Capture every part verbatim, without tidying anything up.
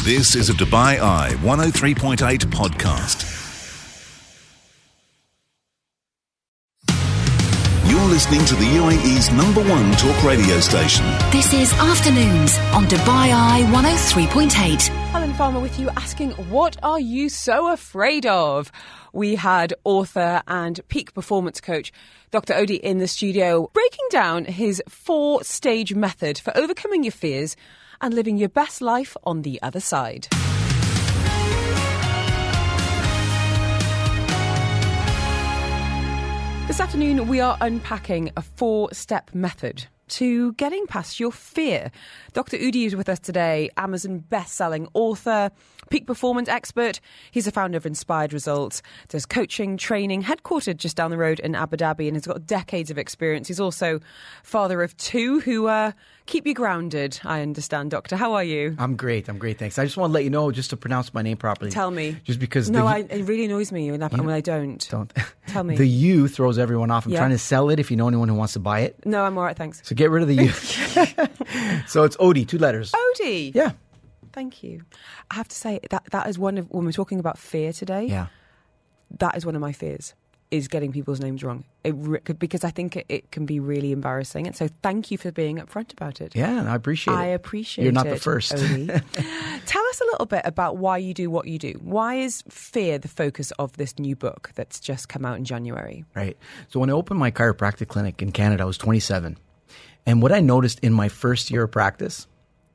This is a Dubai Eye one oh three point eight podcast. You're listening to the U A E's number one talk radio station. This is Afternoons on Dubai Eye one oh three point eight. Helen Farmer with you, asking, what are you so afraid of? We had author and peak performance coach Doctor Odi in the studio, breaking down his four-stage method for overcoming your fears and living your best life on the other side. This afternoon, we are unpacking a four-step method to getting past your fear. Doctor Odi is with us today, Amazon best-selling author, peak performance expert. He's the founder of Inspired Results, does coaching, training, headquartered just down the road in Abu Dhabi, and has got decades of experience. He's also father of two who uh, keep you grounded, I understand. Doctor, how are you? I'm great. I'm great, thanks. I just want to let you know, just to pronounce my name properly. Tell me. Just because... No, the, I, it really annoys me when I, you know, when I don't. Don't. Tell me. The U throws everyone off. I'm Yeah. trying to sell it if you know anyone who wants to buy it. No, I'm all right, thanks. So get rid of the U. So it's Odi, two letters. Odi! Yeah. Thank you. I have to say, that that is one of, when we're talking about fear today, Yeah. that is one of my fears, is getting people's names wrong. It re- because I think it, it can be really embarrassing. And so thank you for being upfront about it. Yeah, and I appreciate I it. appreciate it. You're not the first. Odi. Tell us a little bit about why you do what you do. Why is fear the focus of this new book that's just come out in January? Right. So when I opened my chiropractic clinic in Canada, I was twenty-seven. And what I noticed in my first year of practice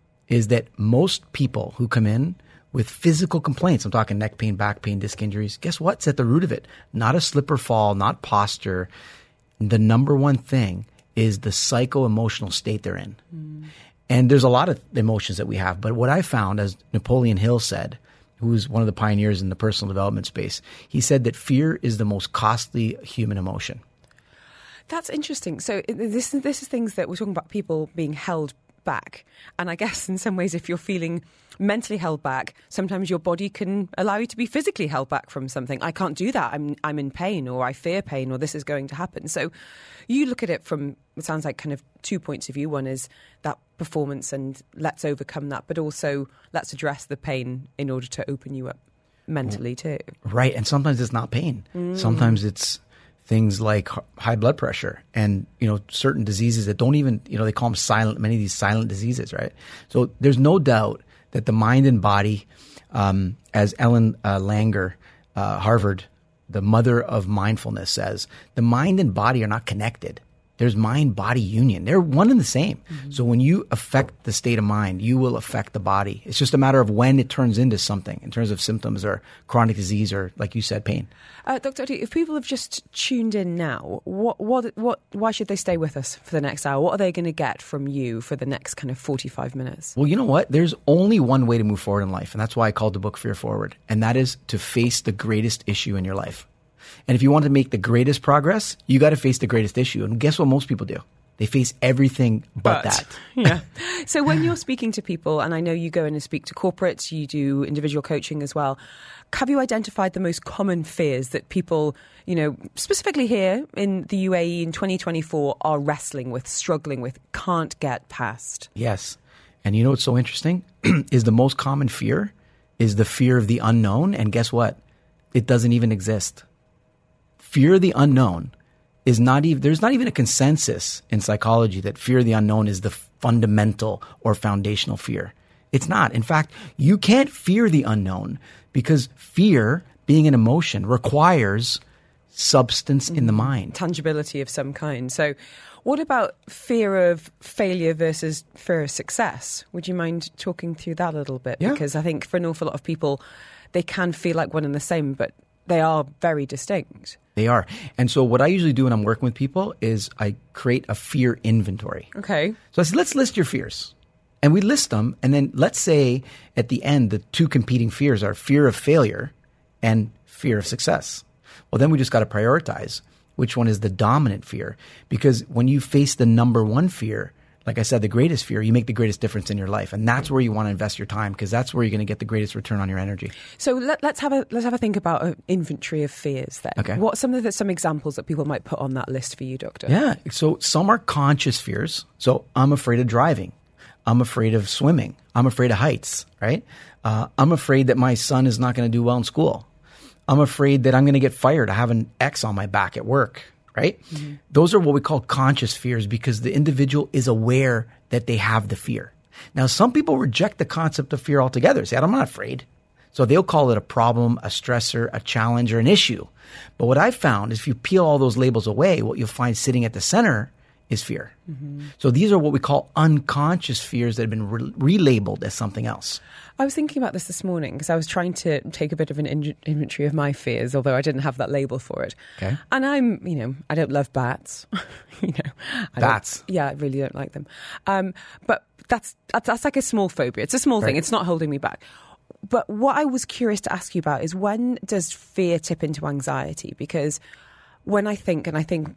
is that most people who come in with physical complaints, I'm talking neck pain, back pain, disc injuries, guess what's at the root of it? Not a slip or fall, not posture. The number one thing is the psycho-emotional state they're in. Mm. And there's a lot of emotions that we have. But what I found, as Napoleon Hill said, who's one of the pioneers in the personal development space, he said that fear is the most costly human emotion. That's interesting. So this, this is things that we're talking about, people being held back. And I guess in some ways, if you're feeling mentally held back, sometimes your body can allow you to be physically held back from something. I can't do that. I'm I'm in pain, or I fear pain, or this is going to happen. So you look at it from, it sounds like kind of two points of view. One is that performance and let's overcome that, but also let's address the pain in order to open you up mentally too. Right. And sometimes it's not pain. Mm. Sometimes it's things like high blood pressure and, you know, certain diseases that don't even, you know, they call them silent, many of these silent diseases, right? So there's no doubt that the mind and body, um, as Ellen uh, Langer, uh, Harvard, the mother of mindfulness, says, the mind and body are not connected. There's mind-body union. They're one and the same. Mm-hmm. So when you affect the state of mind, you will affect the body. It's just a matter of when it turns into something in terms of symptoms or chronic disease or, like you said, pain. Uh, Doctor Odi, if people have just tuned in now, what, what, what, why should they stay with us for the next hour? What are they going to get from you for the next kind of forty-five minutes? Well, you know what? There's only one way to move forward in life, and that's why I called the book Fear Forward, and that is to face the greatest issue in your life. And if you want to make the greatest progress, you got to face the greatest issue. And guess what most people do? They face everything but, but that. Yeah. So when you're speaking to people, and I know you go in and speak to corporates, you do individual coaching as well, have you identified the most common fears that people, you know, specifically here in the U A E in twenty twenty-four are wrestling with, struggling with, can't get past? Yes. And you know what's so interesting is the most common fear is the fear of the unknown. And guess what? It doesn't even exist. Fear of the unknown is not even, there's not even a consensus in psychology that fear of the unknown is the fundamental or foundational fear. It's not. In fact, you can't fear the unknown because fear, being an emotion, requires substance in the mind. Tangibility of some kind. So what about fear of failure versus fear of success? Would you mind talking through that a little bit? Yeah. Because I think for an awful lot of people, they can feel like one and the same, but they are very distinct. They are. And so what I usually do when I'm working with people is I create a fear inventory. Okay. So I said, let's list your fears. And we list them. And then let's say at the end, the two competing fears are fear of failure and fear of success. Well, then we just got to prioritize which one is the dominant fear. Because when you face the number one fear, like I said, the greatest fear, you make the greatest difference in your life. And that's where you want to invest your time because that's where you're going to get the greatest return on your energy. So let, let's have a let's have a think about an inventory of fears then. Okay. What some of the, some examples that people might put on that list for you, Doctor? Yeah. So some are conscious fears. So I'm afraid of driving. I'm afraid of swimming. I'm afraid of heights, right? Uh, I'm afraid that my son is not going to do well in school. I'm afraid that I'm going to get fired. I have an X on my back at work, right? Mm-hmm. Those are what we call conscious fears because the individual is aware that they have the fear. Now, some people reject the concept of fear altogether. Say, I'm not afraid. So they'll call it a problem, a stressor, a challenge, or an issue. But what I've found is if you peel all those labels away, what you'll find sitting at the center is fear. Mm-hmm. So these are what we call unconscious fears that have been re- relabeled as something else. I was thinking about this this morning because I was trying to take a bit of an in- inventory of my fears, although I didn't have that label for it. Okay. And I'm, you know, I don't love bats. you know, I Bats? Yeah, I really don't like them. Um, but that's, that's that's like a small phobia. It's a small Right. thing. It's not holding me back. But what I was curious to ask you about is when does fear tip into anxiety? Because when I think, and I think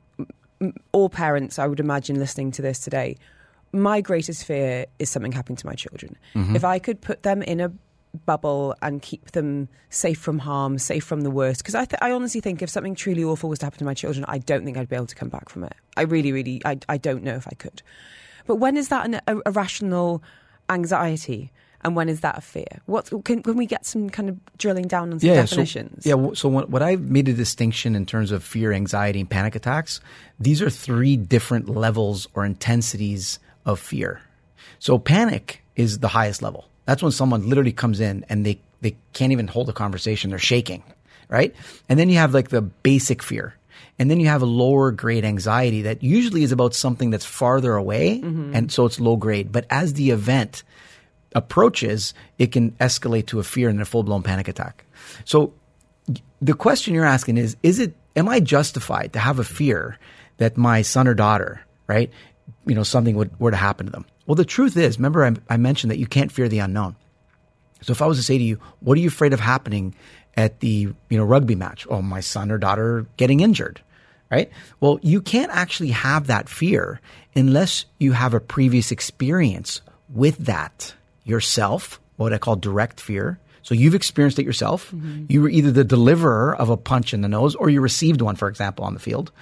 all parents, I would imagine, listening to this today, my greatest fear is something happening to my children. Mm-hmm. If I could put them in a bubble and keep them safe from harm, safe from the worst, because I, th- I honestly think if something truly awful was to happen to my children, I don't think I'd be able to come back from it. I really, really, I, I don't know if I could. But when is that an a, irrational anxiety? And when is that a fear? What can, can we get some kind of drilling down on some yeah, definitions? So, yeah, so what, what I've made a distinction in terms of fear, anxiety, and panic attacks, these are three different levels or intensities of fear. So panic is the highest level. That's when someone literally comes in and they, they can't even hold a conversation. They're shaking, right? And then you have like the basic fear. And then you have a lower grade anxiety that usually is about something that's farther away. Mm-hmm. And so it's low grade. But as the event approaches, it can escalate to a fear and a full-blown panic attack. So the question you're asking is, is it, am I justified to have a fear that my son or daughter, right, you know, something would, were to happen to them? Well, the truth is, remember I, I mentioned that you can't fear the unknown. So if I was to say to you, what are you afraid of happening at the, you know, rugby match? Oh, my son or daughter getting injured, right? Well, you can't actually have that fear unless you have a previous experience with that yourself, what I call direct fear. So you've experienced it yourself. Mm-hmm. You were either the deliverer of a punch in the nose, or you received one, for example, on the field,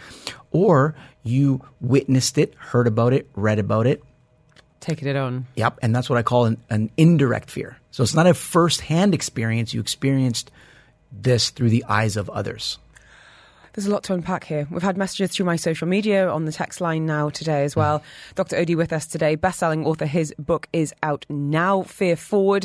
or you witnessed it, heard about it, read about it. Taking it on. Yep. And that's what I call an, an indirect fear. So it's not a first-hand experience. You experienced this through the eyes of others. There's a lot to unpack here. We've had messages through my social media on the text line now today as well. Mm. Doctor Odie with us today, best-selling author. His book is out now, Fear Forward.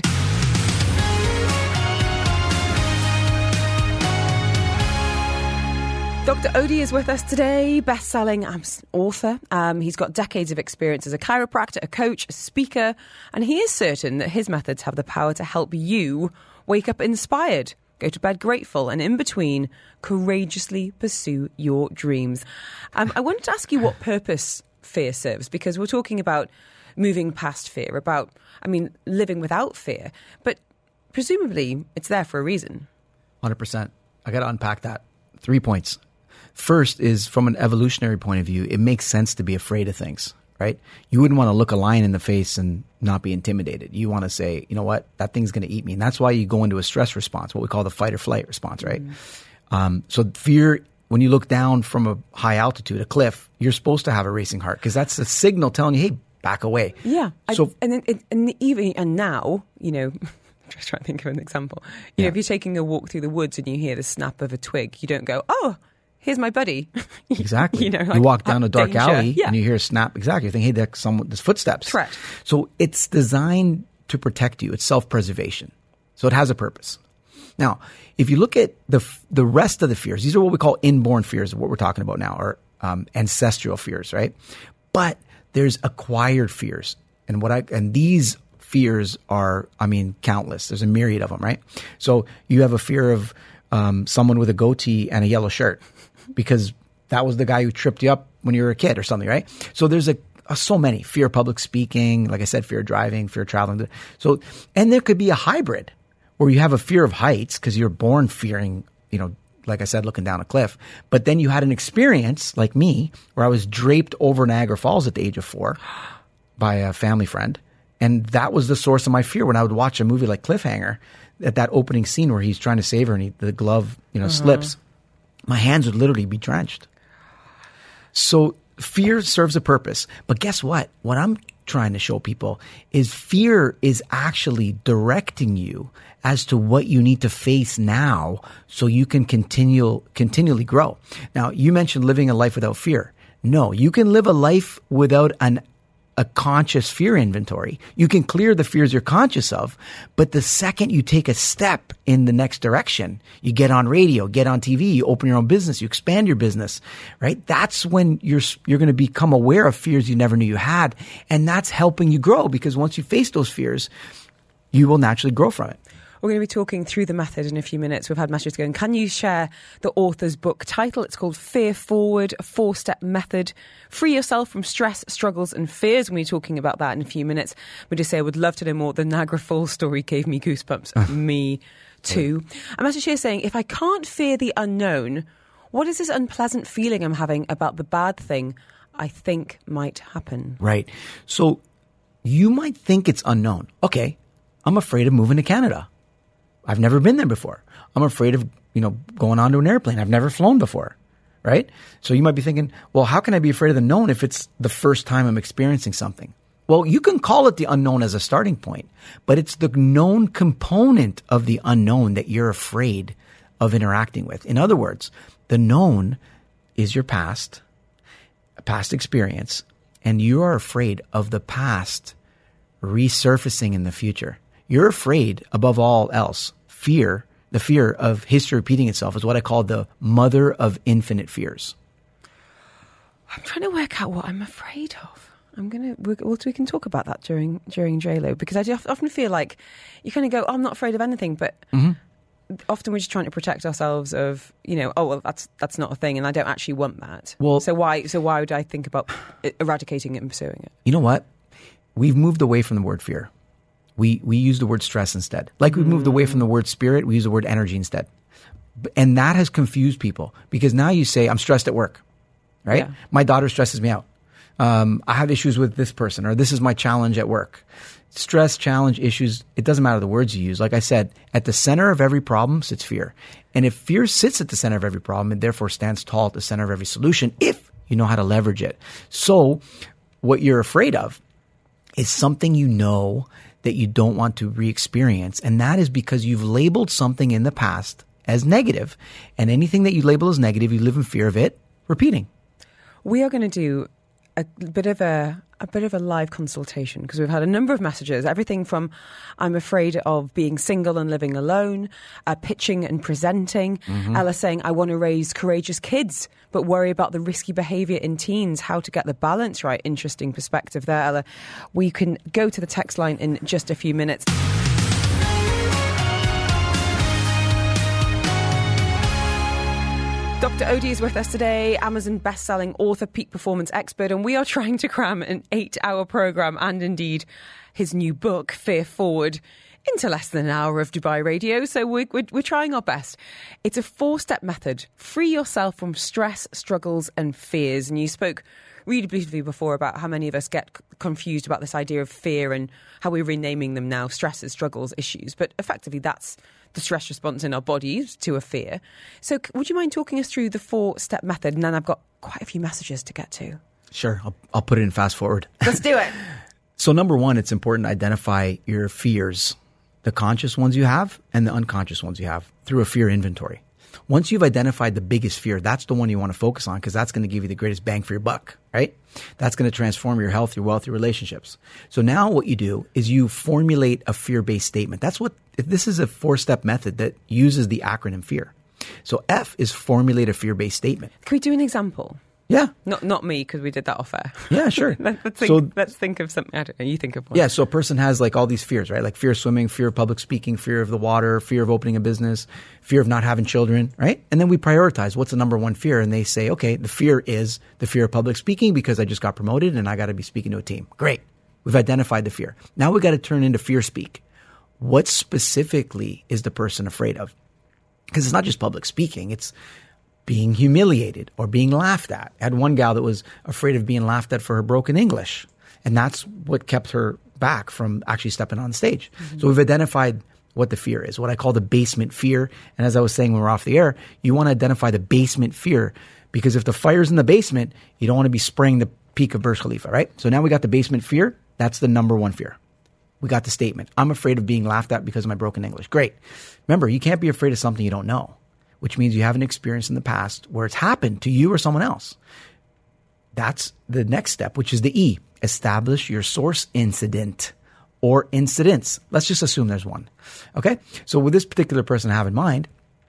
Doctor Odie is with us today, best-selling author. Um, he's got decades of experience as a chiropractor, a coach, a speaker, and he is certain that his methods have the power to help you wake up inspired, go to bed grateful, and in between, courageously pursue your dreams. Um, I wanted to ask you what purpose fear serves, because we're talking about moving past fear, about, I mean, living without fear, but presumably it's there for a reason. one hundred percent. I got to unpack that. Three points. First is, from an evolutionary point of view, it makes sense to be afraid of things, right? You wouldn't want to look a lion in the face and not be intimidated. You want to say, you know what, that thing's going to eat me. And that's why you go into a stress response, what we call the fight or flight response, right? Mm-hmm. Um, so fear, when you look down from a high altitude, a cliff, you're supposed to have a racing heart because that's a signal telling you, hey, back away. Yeah. So, I, and then, it, and even, and now, you know, just trying to think of an example. You yeah. know, if you're taking a walk through the woods and you hear the snap of a twig, you don't go, oh, here's my buddy. Exactly. you know, like, you walk down a dark danger. alley yeah. and you hear a snap. Exactly. You think, hey, there's someone, there's footsteps. Correct. So it's designed to protect you. It's self-preservation. So it has a purpose. Now, if you look at the the rest of the fears, these are what we call inborn fears, what we're talking about now, or um, ancestral fears, right? But there's acquired fears. And what I and these fears are, I mean, countless. There's a myriad of them, right? So you have a fear of um, someone with a goatee and a yellow shirt, because that was the guy who tripped you up when you were a kid or something, right? So there's a, a so many. Fear of public speaking, like I said, fear of driving, fear of traveling. So, and there could be a hybrid where you have a fear of heights because you're born fearing, you know, like I said, looking down a cliff. But then you had an experience like me where I was draped over Niagara Falls at the age of four by a family friend. And that was the source of my fear when I would watch a movie like Cliffhanger, at that opening scene where he's trying to save her and he, the glove, you know, uh-huh. slips. My hands would literally be drenched. So fear serves a purpose. But guess what? When I'm trying to show people is fear is actually directing you as to what you need to face now so you can continue, continually grow. Now, you mentioned living a life without fear. No, you can live a life without an a conscious fear inventory. You can clear the fears you're conscious of, but the second you take a step in the next direction, you get on radio, get on T V, you open your own business, you expand your business, right? That's when you're you're going to become aware of fears you never knew you had, and that's helping you grow, because once you face those fears, you will naturally grow from it. We're going to be talking through the method in a few minutes. We've had messages going. Can you share the author's book title? It's called Fear Forward, a four-step method. Free yourself from stress, struggles and fears. We'll be talking about that in a few minutes. We just say I would love to know more. The Niagara Falls story gave me goosebumps. Me too. A message here saying, if I can't fear the unknown, what is this unpleasant feeling I'm having about the bad thing I think might happen? Right. So you might think it's unknown. Okay, I'm afraid of moving to Canada. I've never been there before. I'm afraid of, you know, going onto an airplane. I've never flown before, right? So you might be thinking, well, how can I be afraid of the known if it's the first time I'm experiencing something? Well, you can call it the unknown as a starting point, but it's the known component of the unknown that you're afraid of interacting with. In other words, the known is your past, a past experience, and you are afraid of the past resurfacing in the future. You're afraid, above all else, fear, the fear of history repeating itself is what I call the mother of infinite fears. I'm trying to work out what I'm afraid of. I'm going to, we, we can talk about that during during J-Lo, because I do often feel like you kind of go, oh, I'm not afraid of anything, but mm-hmm. often we're just trying to protect ourselves of, you know, oh, well, that's that's not a thing and I don't actually want that. Well, so why, so why would I think about eradicating it and pursuing it? You know what? We've moved away from the word fear. We we use the word stress instead. Like we moved away from the word spirit, we use the word energy instead. And that has confused people, because now you say, I'm stressed at work, right? Yeah. My daughter stresses me out. Um, I have issues with this person, or this is my challenge at work. Stress, challenge, issues, it doesn't matter the words you use. Like I said, at the center of every problem sits fear. And if fear sits at the center of every problem, it therefore stands tall at the center of every solution if you know how to leverage it. So what you're afraid of is something you know that you don't want to re-experience. And that is because you've labeled something in the past as negative. And anything that you label as negative, you live in fear of it repeating. We are going to do a bit of a, a bit of a live consultation, because we've had a number of messages, everything from I'm afraid of being single and living alone, uh, pitching and presenting, mm-hmm. Ella saying I want to raise courageous kids but worry about the risky behaviour in teens, how to get the balance right. Interesting perspective there, Ella. We can go to the text line in just a few minutes. Doctor Odie is with us today, Amazon best-selling author, peak performance expert, and we are trying to cram an eight-hour programme and indeed his new book, Fear Forward, into less than an hour of Dubai radio. So we're, we're, we're trying our best. It's a four-step method. Free yourself from stress, struggles and fears. And you spoke really beautifully before about how many of us get c- confused about this idea of fear and how we're renaming them now, stresses, struggles, issues. But effectively that's the stress response in our bodies to a fear. So would you mind talking us through the four-step method? And then I've got quite a few messages to get to. Sure. I'll, I'll put it in fast forward. Let's do it. So number one, it's important to identify your fears, the conscious ones you have and the unconscious ones you have, through a fear inventory. Once you've identified the biggest fear, that's the one you want to focus on, because that's going to give you the greatest bang for your buck, right? That's going to transform your health, your wealth, your relationships. So now what you do is you formulate a fear-based statement. That's what, this is a four-step method that uses the acronym FEAR. So F is formulate a fear-based statement. Can we do an example? Yeah. Not not me, because we did that off air. Yeah, sure. let's, think, so, let's think of something. I don't know. You think of one. Yeah, so a person has like all these fears, right? Like fear of swimming, fear of public speaking, fear of the water, fear of opening a business, fear of not having children, right? And then we prioritize what's the number one fear. And they say, okay, the fear is the fear of public speaking because I just got promoted and I got to be speaking to a team. Great. We've identified the fear. Now we got to turn into fear speak. What specifically is the person afraid of? Because it's not just public speaking. It's being humiliated or being laughed at. I had one gal that was afraid of being laughed at for her broken English. And that's what kept her back from actually stepping on stage. Mm-hmm. So we've identified what the fear is, what I call the basement fear. And as I was saying when we were off the air, you want to identify the basement fear, because if the fire's in the basement, you don't want to be spraying the peak of Burj Khalifa, right? So now we got the basement fear. That's the number one fear. We got the statement. I'm afraid of being laughed at because of my broken English. Great. Remember, you can't be afraid of something you don't know, which means you haven't experienced in the past where it's happened to you or someone else. That's the next step, which is the E. Establish your source incident or incidents. Let's just assume there's one. Okay? So with this particular person I have in mind,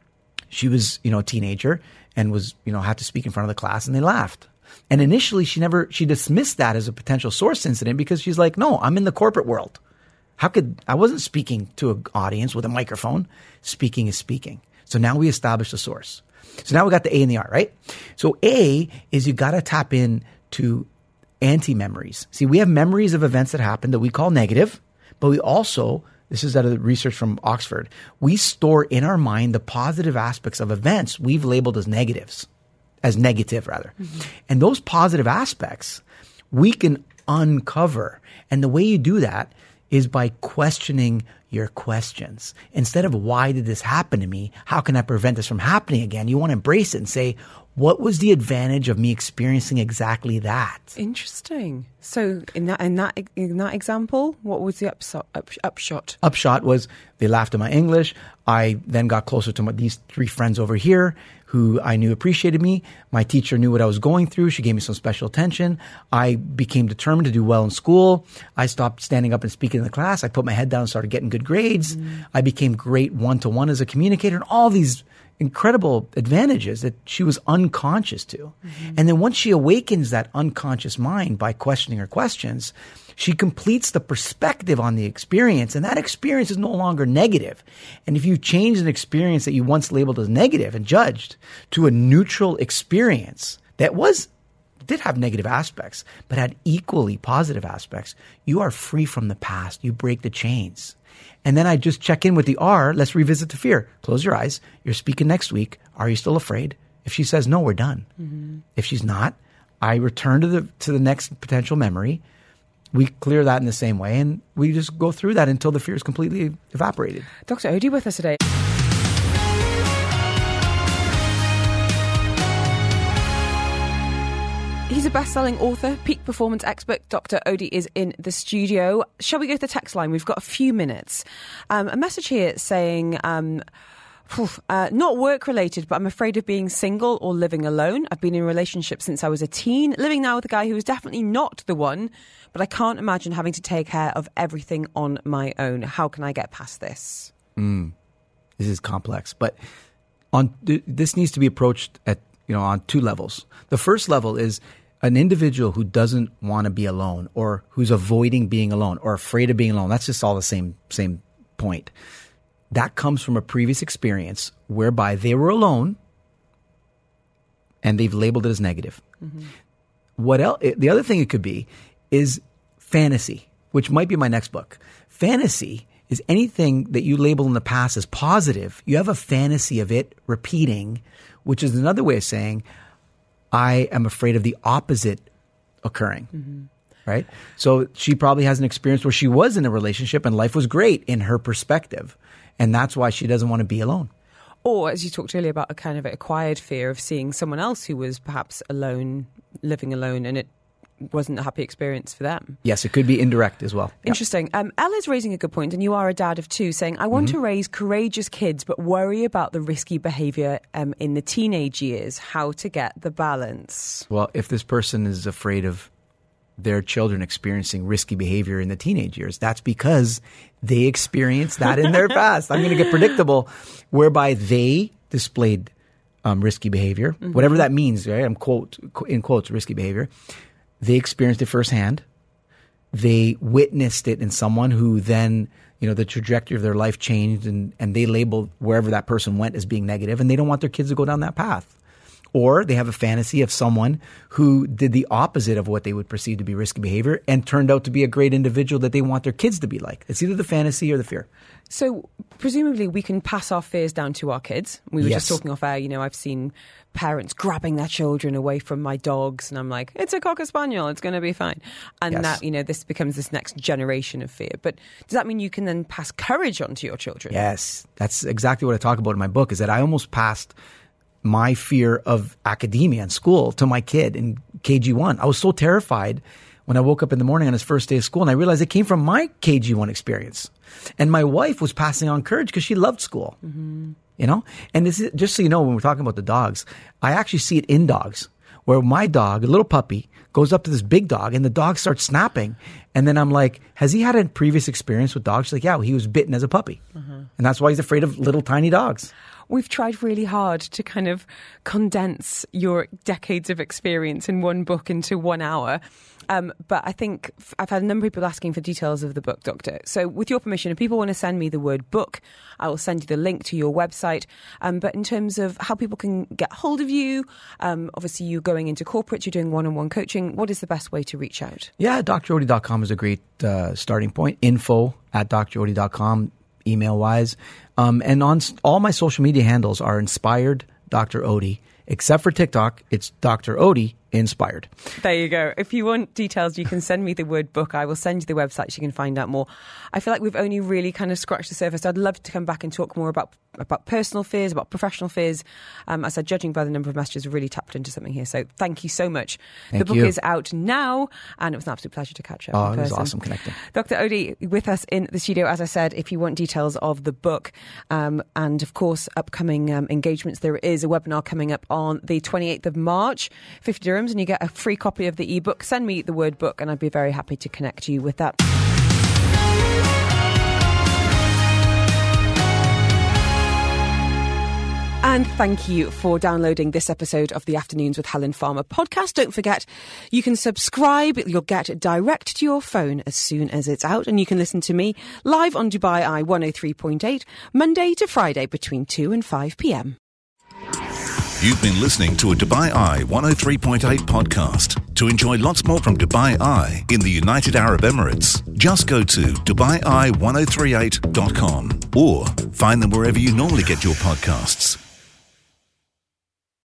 she was, you know, a teenager and was, you know, had to speak in front of the class, and they laughed. And initially she never, she dismissed that as a potential source incident because she's like, no, I'm in the corporate world. How could, I wasn't speaking to an audience with a microphone. Speaking is speaking. So now we established a source. So now we got the A and the R, right? So A is you got to tap in to anti-memories. See, we have memories of events that happened that we call negative, but we also, this is out of the research from Oxford, we store in our mind the positive aspects of events we've labeled as negatives, as negative rather. Mm-hmm. And those positive aspects we can uncover. And the way you do that is by questioning your questions. Instead of why did this happen to me? How can I prevent this from happening again? You want to embrace it and say, what was the advantage of me experiencing exactly that? Interesting. So in that in that in that example, what was the upshot? Up, upshot? Upshot was they laughed at my English. I then got closer to my, these three friends over here who I knew appreciated me. My teacher knew what I was going through. She gave me some special attention. I became determined to do well in school. I stopped standing up and speaking in the class. I put my head down and started getting good grades. Mm-hmm. I became great one-to-one as a communicator, and all these incredible advantages that she was unconscious to. Mm-hmm. And then once she awakens that unconscious mind by questioning her questions, she completes the perspective on the experience, and that experience is no longer negative. And if you change an experience that you once labeled as negative and judged to a neutral experience that was did have negative aspects, but had equally positive aspects, you are free from the past. You break the chains. And then I just check in with the R. Let's revisit the fear. Close your eyes. You're speaking next week. Are you still afraid? If she says no, we're done. Mm-hmm. If she's not, I return to the to the next potential memory. We clear that in the same way, and we just go through that until the fear is completely evaporated. Doctor Odie with us today. He's a best-selling author, peak performance expert. Doctor Odie is in the studio. Shall we go to the text line? We've got a few minutes. Um, a message here saying, um, uh, not work-related, but I'm afraid of being single or living alone. I've been in a relationship since I was a teen, living now with a guy who is definitely not the one, but I can't imagine having to take care of everything on my own. How can I get past this? Mm, this is complex, but on th- this needs to be approached at you know on two levels. The first level is an individual who doesn't want to be alone, or who's avoiding being alone, or afraid of being alone. That's just all the same same point. That comes from a previous experience whereby they were alone and they've labeled it as negative. Mm-hmm. What else? The other thing it could be is fantasy, which might be my next book. Fantasy is anything that you label in the past as positive. You have a fantasy of it repeating, which is another way of saying, I am afraid of the opposite occurring. Mm-hmm. Right? So she probably has an experience where she was in a relationship and life was great in her perspective. And that's why she doesn't want to be alone. Or, as you talked earlier about a kind of acquired fear of seeing someone else who was perhaps alone, living alone, and it wasn't a happy experience for them. Yes, it could be indirect as well. Interesting. Yep. Um, Ella's raising a good point, and you are a dad of two, saying, I want mm-hmm. to raise courageous kids, but worry about the risky behaviour um, in the teenage years. How to get the balance? Well, if this person is afraid of their children experiencing risky behavior in the teenage years, that's because they experienced that in their past. I'm going to get predictable, whereby they displayed um, risky behavior, mm-hmm. whatever that means, right? I'm quote in quotes, risky behavior. They experienced it firsthand. They witnessed it in someone who then, you know, the trajectory of their life changed, and, and they labeled wherever that person went as being negative, and they don't want their kids to go down that path. Or they have a fantasy of someone who did the opposite of what they would perceive to be risky behavior and turned out to be a great individual that they want their kids to be like. It's either the fantasy or the fear. So presumably we can pass our fears down to our kids. We were yes. just talking off air, you know, I've seen parents grabbing their children away from my dogs, and I'm like, it's a Cocker Spaniel, it's going to be fine. And yes. that, you know, this becomes this next generation of fear. But does that mean you can then pass courage on to your children? Yes. That's exactly what I talk about in my book, is that I almost passed my fear of academia and school to my kid in K G one. I was so terrified when I woke up in the morning on his first day of school, and I realized it came from my K G one experience. And my wife was passing on courage because she loved school. Mm-hmm. You know? And this is, just so you know, when we're talking about the dogs, I actually see it in dogs, where my dog, a little puppy, goes up to this big dog and the dog starts snapping. And then I'm like, has he had a previous experience with dogs? She's like, yeah, well, he was bitten as a puppy. Mm-hmm. And that's why he's afraid of little tiny dogs. We've tried really hard to kind of condense your decades of experience in one book into one hour. Um, but I think I've had a number of people asking for details of the book, Doctor. So with your permission, if people want to send me the word book, I will send you the link to your website. Um, but in terms of how people can get hold of you, um, obviously you're going into corporate, you're doing one-on-one coaching. What is the best way to reach out? Yeah, D R Ody dot com is a great uh, starting point. Info at D R Ody dot com, email-wise. Um, and on all my social media handles are Inspired Doctor Ody. Except for TikTok, it's Doctor Ody Inspired. There you go. If you want details, you can send me the word book. I will send you the website so you can find out more. I feel like we've only really kind of scratched the surface. I'd love to come back and talk more about about personal fears, about professional fears. Um, as I said, judging by the number of messages, we've really tapped into something here. So thank you so much. Thank the book you. is out now, and it was an absolute pleasure to catch up. Oh, in it was person. awesome connecting. Doctor Ody with us in the studio, as I said, if you want details of the book um, and, of course, upcoming um, engagements, there is a webinar coming up on the twenty-eighth of March, fifty dirhams, and you get a free copy of the ebook. Send me the word book, and I'd be very happy to connect you with that. And thank you for downloading this episode of the Afternoons with Helen Farmer podcast. Don't forget, you can subscribe. You'll get it direct to your phone as soon as it's out. And you can listen to me live on Dubai Eye one oh three point eight, Monday to Friday between two and five p.m. You've been listening to a Dubai Eye one oh three point eight podcast. To enjoy lots more from Dubai Eye in the United Arab Emirates, just go to Dubai Eye ten thirty-eight dot com or find them wherever you normally get your podcasts.